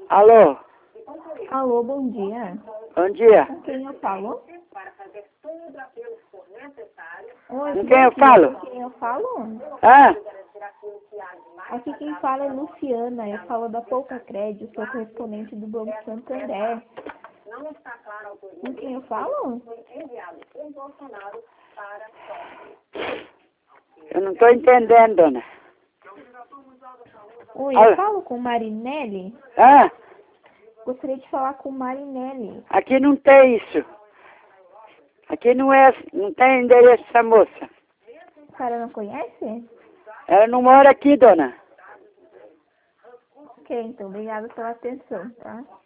Alô? Alô, bom dia. Bom dia. Com quem eu falo? Oi, Com quem eu falo? Com quem eu falo? Hã? Aqui quem fala é Luciana. Eu falo da Pouca Crédito, sou correspondente do Banco Santander. Com quem eu falo? Eu não estou entendendo, dona. Oi, Alô? eu falo com Marinelli? Hã? Gostaria de falar com Marinelli. Aqui não tem isso. Aqui não tem endereço dessa moça. A senhora não conhece? Ela não mora aqui, dona. Ok, então, obrigada pela atenção, tá?